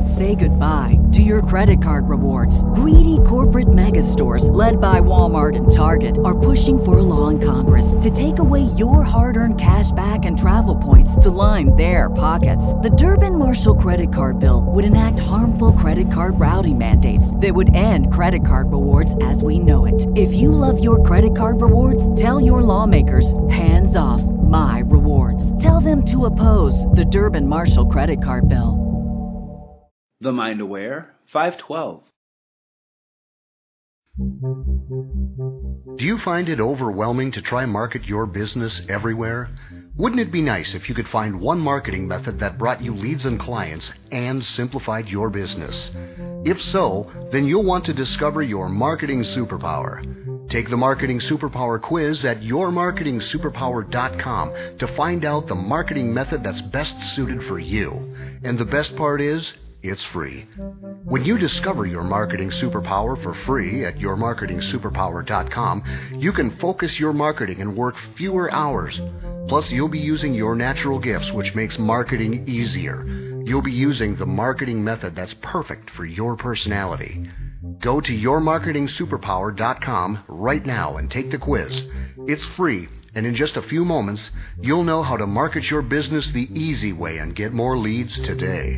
Say goodbye to your credit card rewards. Greedy corporate mega stores, led by Walmart and Target, are pushing for a law in Congress to take away your hard-earned cash back and travel points to line their pockets. The Durbin-Marshall credit card bill would enact harmful credit card routing mandates that would end credit card rewards as we know it. If you love your credit card rewards, tell your lawmakers, hands off my rewards. Tell them to oppose the Durbin-Marshall credit card bill. The Mind Aware 512. Do you find it overwhelming to try market your business everywhere? Wouldn't it be nice if you could find one marketing method that brought you leads and clients and simplified your business? If so, then you'll want to discover your marketing superpower. Take the Marketing Superpower quiz at yourmarketingsuperpower.com to find out the marketing method that's best suited for you. And the best part is, it's free. When you discover your marketing superpower for free at yourmarketingsuperpower.com, you can focus your marketing and work fewer hours. Plus, you'll be using your natural gifts, which makes marketing easier. You'll be using the marketing method that's perfect for your personality. Go to yourmarketingsuperpower.com right now and take the quiz. It's free, and in just a few moments, you'll know how to market your business the easy way and get more leads today.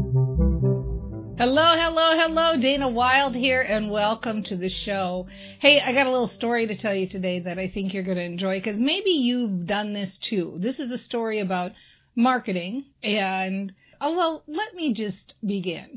Hello, Dana Wilde here, and welcome to the show. Hey, I got a little story to tell you today that I think you're going to enjoy, because maybe you've done this too. This is a story about marketing, and, let me just begin.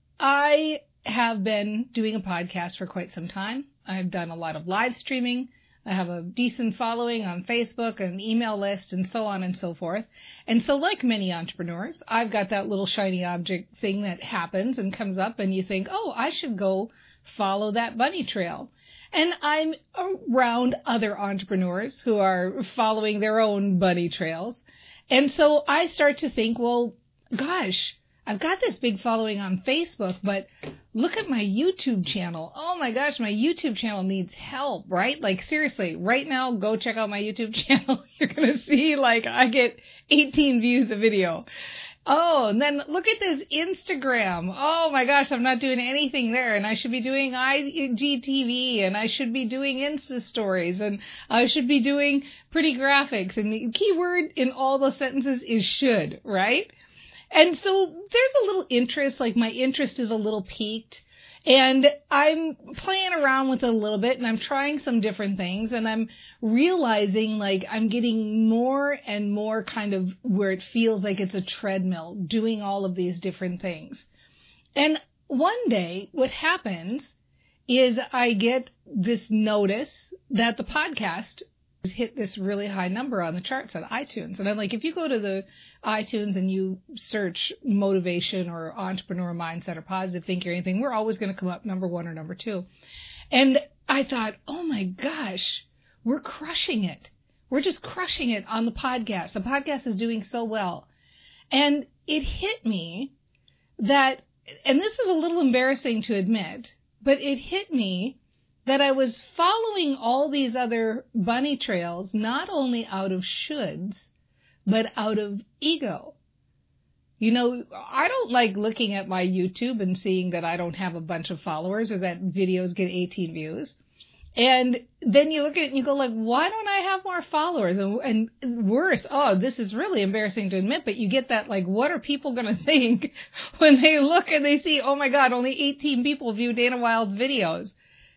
I have been doing a podcast for quite some time. I've done a lot of live streaming. I have a decent following on Facebook, an email list, and so on and so forth. And so like many entrepreneurs, I've got that little shiny object thing that happens and comes up, and you think, oh, I should go follow that bunny trail. And I'm around other entrepreneurs who are following their own bunny trails. And so I start to think, well, gosh, I've got this big following on Facebook, but look at my YouTube channel. Oh my gosh, my YouTube channel needs help, right? Like seriously, right now, go check out my YouTube channel. You're going to see I get 18 views a video. Oh, and then look at this Instagram. Oh my gosh, I'm not doing anything there, and I should be doing IGTV, and I should be doing Insta stories, and I should be doing pretty graphics, and the key word in all those sentences is should, right? And so there's a little interest, my interest is a little piqued, and I'm playing around with it a little bit, and I'm trying some different things, and I'm realizing I'm getting more and more kind of where it feels like it's a treadmill, doing all of these different things. And one day what happens is I get this notice that the podcast hit this really high number on the charts on iTunes. And I'm like, if you go to the iTunes and you search motivation or entrepreneur mindset or positive thinking or anything, we're always going to come up number one or number two. And I thought, oh my gosh, we're crushing it. We're just crushing it on the podcast. The podcast is doing so well. And it hit me that, and this is a little embarrassing to admit, but it hit me that I was following all these other bunny trails, not only out of shoulds, but out of ego. You know, I don't like looking at my YouTube and seeing that I don't have a bunch of followers or that videos get 18 views. And then you look at it and you go why don't I have more followers? And worse, this is really embarrassing to admit, but you get that what are people going to think when they look and they see, oh my God, only 18 people view Dana Wilde's videos.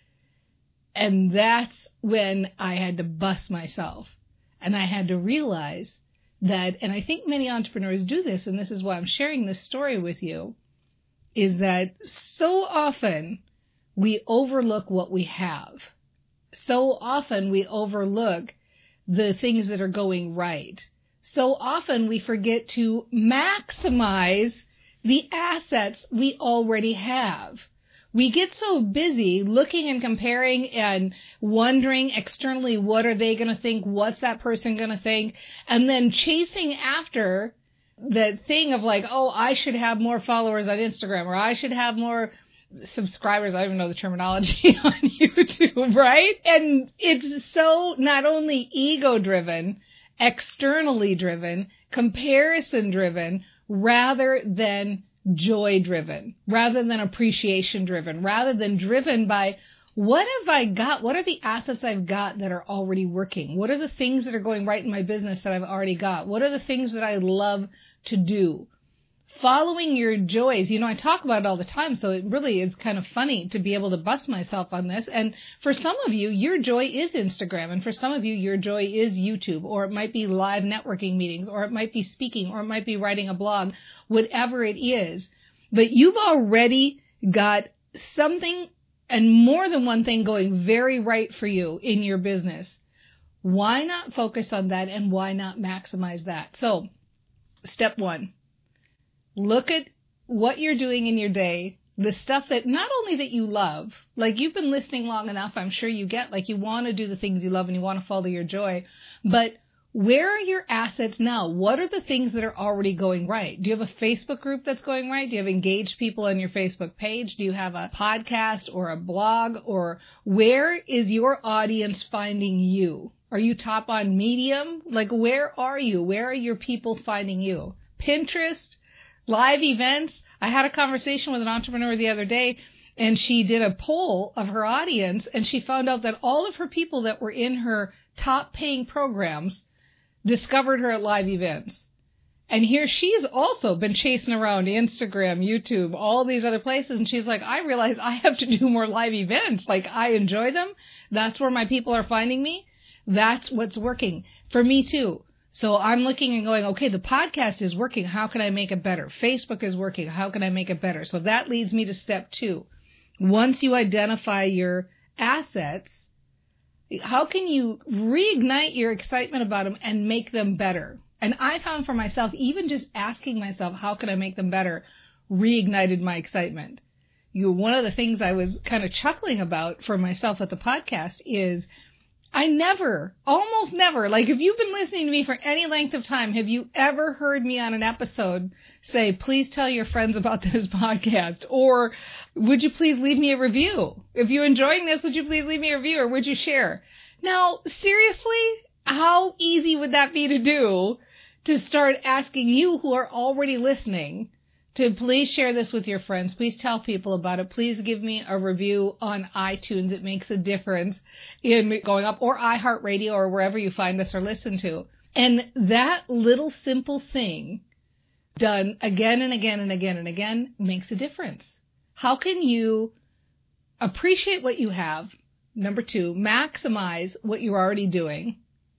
And that's when I had to bust myself. And I had to realize that, and I think many entrepreneurs do this, and this is why I'm sharing this story with you, is that so often we overlook what we have. So often we overlook the things that are going right. So often we forget to maximize the assets we already have. We get so busy looking and comparing and wondering externally, what are they going to think? What's that person going to think? And then chasing after the thing of I should have more followers on Instagram, or I should have more subscribers. I don't even know the terminology on YouTube, right? And it's so not only ego driven, externally driven, comparison driven, rather than joy-driven rather than appreciation-driven, rather than driven by what have I got? What are the assets I've got that are already working? What are the things that are going right in my business that I've already got? What are the things that I love to do? Following your joys. You know, I talk about it all the time, so it really is kind of funny to be able to bust myself on this. And for some of you, your joy is Instagram. And for some of you, your joy is YouTube, or it might be live networking meetings, or it might be speaking, or it might be writing a blog, whatever it is. But you've already got something and more than one thing going very right for you in your business. Why not focus on that, and why not maximize that? So, step one. Look at what you're doing in your day, the stuff that not only that you love, like you've been listening long enough, I'm sure you get, like you want to do the things you love and you want to follow your joy, but where are your assets now? What are the things that are already going right? Do you have a Facebook group that's going right? Do you have engaged people on your Facebook page? Do you have a podcast or a blog? Or where is your audience finding you? Are you top on Medium? Like, where are you? Where are your people finding you? Pinterest? Live events. I had a conversation with an entrepreneur the other day, and she did a poll of her audience, and she found out that all of her people that were in her top paying programs discovered her at live events. And here she's also been chasing around Instagram, YouTube, all these other places, and she's like, I realize I have to do more live events. Like, I enjoy them. That's where my people are finding me. That's what's working. For me too. So I'm looking and going, okay, the podcast is working. How can I make it better? Facebook is working. How can I make it better? So that leads me to step two. Once you identify your assets, how can you reignite your excitement about them and make them better? And I found for myself, even just asking myself, how can I make them better, reignited my excitement. One of the things I was kind of chuckling about for myself at the podcast is I almost never, like if you've been listening to me for any length of time, have you ever heard me on an episode say, please tell your friends about this podcast? Or would you please leave me a review? If you're enjoying this, would you please leave me a review, or would you share? Now, seriously, how easy would that be to do, to start asking you who are already listening to please share this with your friends. Please tell people about it. Please give me a review on iTunes. It makes a difference in going up, or iHeartRadio, or wherever you find us or listen to. And that little simple thing done again and again and again and again makes a difference. How can you appreciate what you have? Number two, maximize what you're already doing.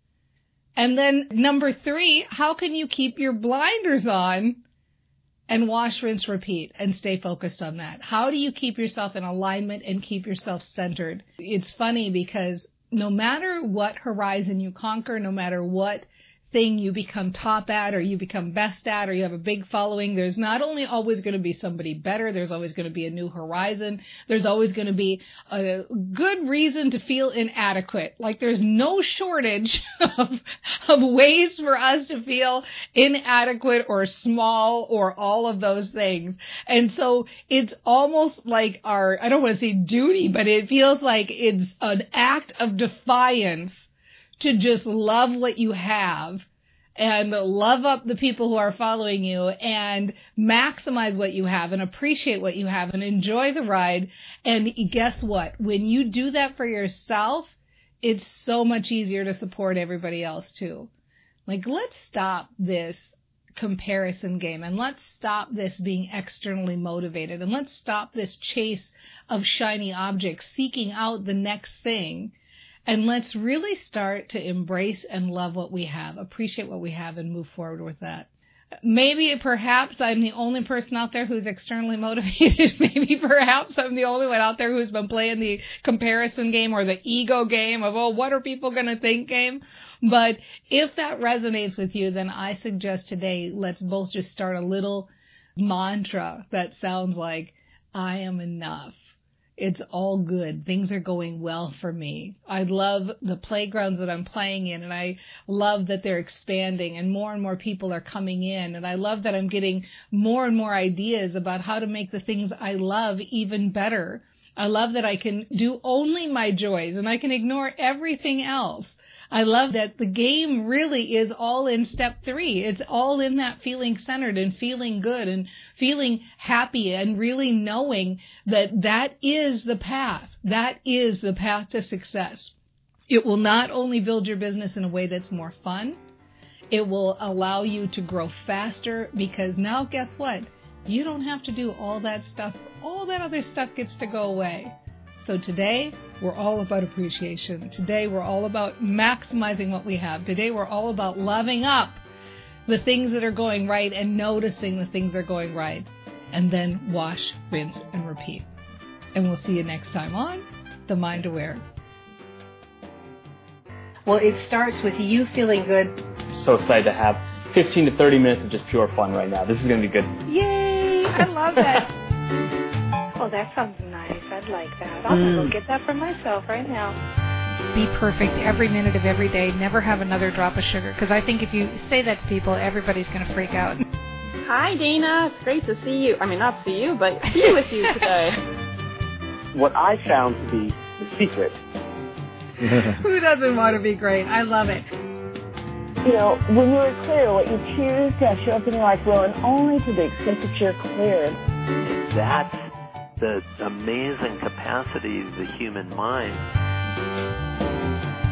And then number three, how can you keep your blinders on and wash, rinse, repeat, and stay focused on that? How do you keep yourself in alignment and keep yourself centered? It's funny because no matter what horizon you conquer, no matter what thing you become top at, or you become best at, or you have a big following, there's not only always going to be somebody better, there's always going to be a new horizon. There's always going to be a good reason to feel inadequate. Like, there's no shortage of ways for us to feel inadequate or small or all of those things. And so it's almost like our, I don't want to say duty, but it feels like it's an act of defiance to just love what you have and love up the people who are following you and maximize what you have and appreciate what you have and enjoy the ride. And guess what? When you do that for yourself, it's so much easier to support everybody else too. Like, let's stop this comparison game, and let's stop this being externally motivated, and let's stop this chase of shiny objects, seeking out the next thing. And let's really start to embrace and love what we have, appreciate what we have, and move forward with that. Maybe, perhaps, I'm the only person out there who's externally motivated. Maybe, perhaps, I'm the only one out there who's been playing the comparison game or the ego game of, oh, what are people going to think game? But if that resonates with you, then I suggest today, let's both just start a little mantra that sounds like, I am enough. It's all good. Things are going well for me. I love the playgrounds that I'm playing in, and I love that they're expanding and more people are coming in. And I love that I'm getting more and more ideas about how to make the things I love even better. I love that I can do only my joys and I can ignore everything else. I love that the game really is all in step 3. It's all in that feeling centered and feeling good and feeling happy and really knowing that that is the path. That is the path to success. It will not only build your business in a way that's more fun, it will allow you to grow faster, because now guess what? You don't have to do all that stuff. All that other stuff gets to go away. So today, we're all about appreciation. Today, we're all about maximizing what we have. Today, we're all about loving up the things that are going right and noticing the things that are going right. And then wash, rinse, and repeat. And we'll see you next time on The Mind Aware. Well, it starts with you feeling good. So excited to have 15 to 30 minutes of just pure fun right now. This is going to be good. Yay! I love that. Oh, that sounds nice. I'd like that. I'll go get that for myself right now. Be perfect every minute of every day. Never have another drop of sugar. Because I think if you say that to people, everybody's going to freak out. Hi, Dana. It's great to see you. I mean, not see you, but be with you today. What I found to be the secret. Who doesn't want to be great? I love it. You know, when you're clear, what you choose to have show up in your life will, and only to the extent that you're clear. That's the amazing capacity of the human mind.